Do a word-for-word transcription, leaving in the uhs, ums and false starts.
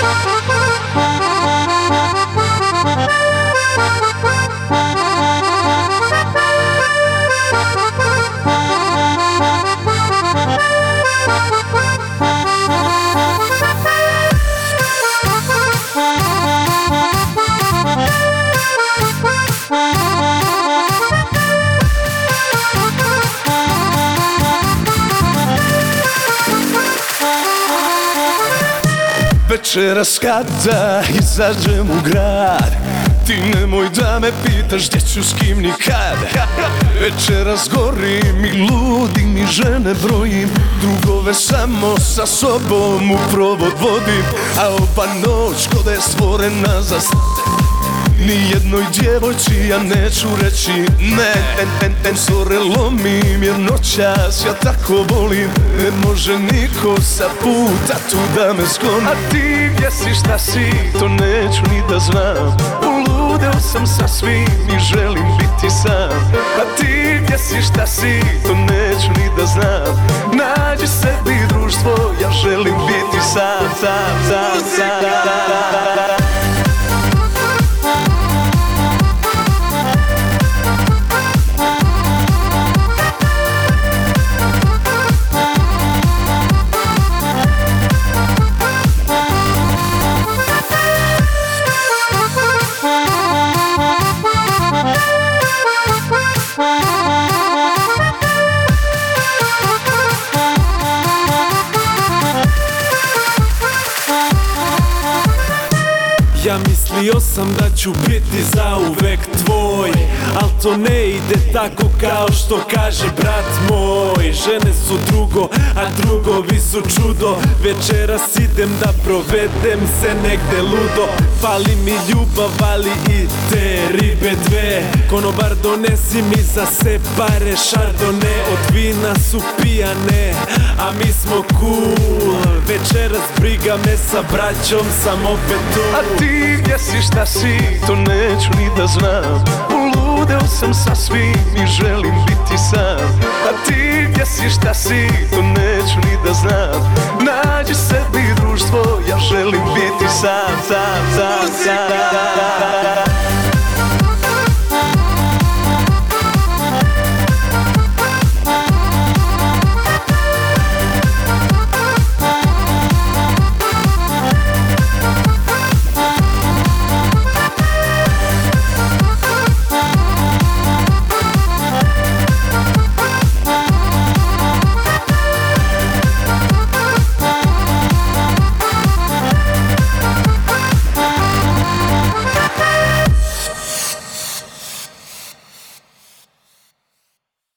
Večeras kada izađem u grad, ti nemoj da me pitaš gdje ću, s kim, ni kad. Večeras gorim i ludim i žene brojim, drugove samo sa sobom u provod vodim. A ova noć ko da je stvorena za s***, nijednoj djevojči ja neću reći ne. Ten sore lomim jer noćas ja tako volim, ne može niko sa puta tu da me skloni. A ti gdje si, šta si, to neću ni da znam. Poludeo sam sa svim i želim biti sam. A ti gdje si, šta si, to neću ni da znam. Nađi sebi društvo, ja želim biti sam, sam, sam, sam, sam. Ja mislio sam da ću biti zauvek tvoj, al to ne ide tako kao što kaže brat moj. Žene su drugo, a drugovi su čudo. Večeras idem da provedem se negde ludo. Fali mi ljubav, ali i te ribe dve. Konobar donesi mi za se pare šardone. Od vina su pijane, a mi smo cool. Večeras briga me, sa braćom sam opet tu. A ti gdje si, šta si, to neću ni da znam. Poludeo sam sa svim i želim biti sam. A ti gdje si, šta si, to neću ni da znam. Nađi sebi društvo, ja želim biti sam, sam, sam, sam.